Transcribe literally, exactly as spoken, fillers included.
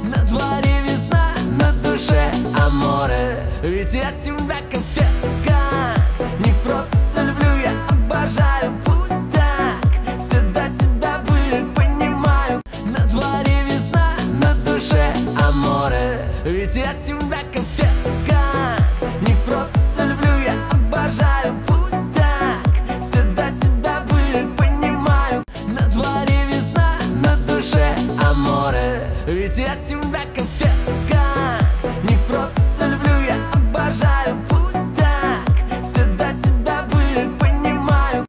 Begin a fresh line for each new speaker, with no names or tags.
На дворе весна, на душе аморе. Ведь я тебя капец как не просто люблю, я обожаю пустяк. Всегда тебя были, понимаю. На дворе весна, на душе аморе. Ведь я тебя капец как не просто люблю, я обожаю пустяк. Всегда тебя были, понимаю. На дворе весна, на душе аморе. Ведь я тебя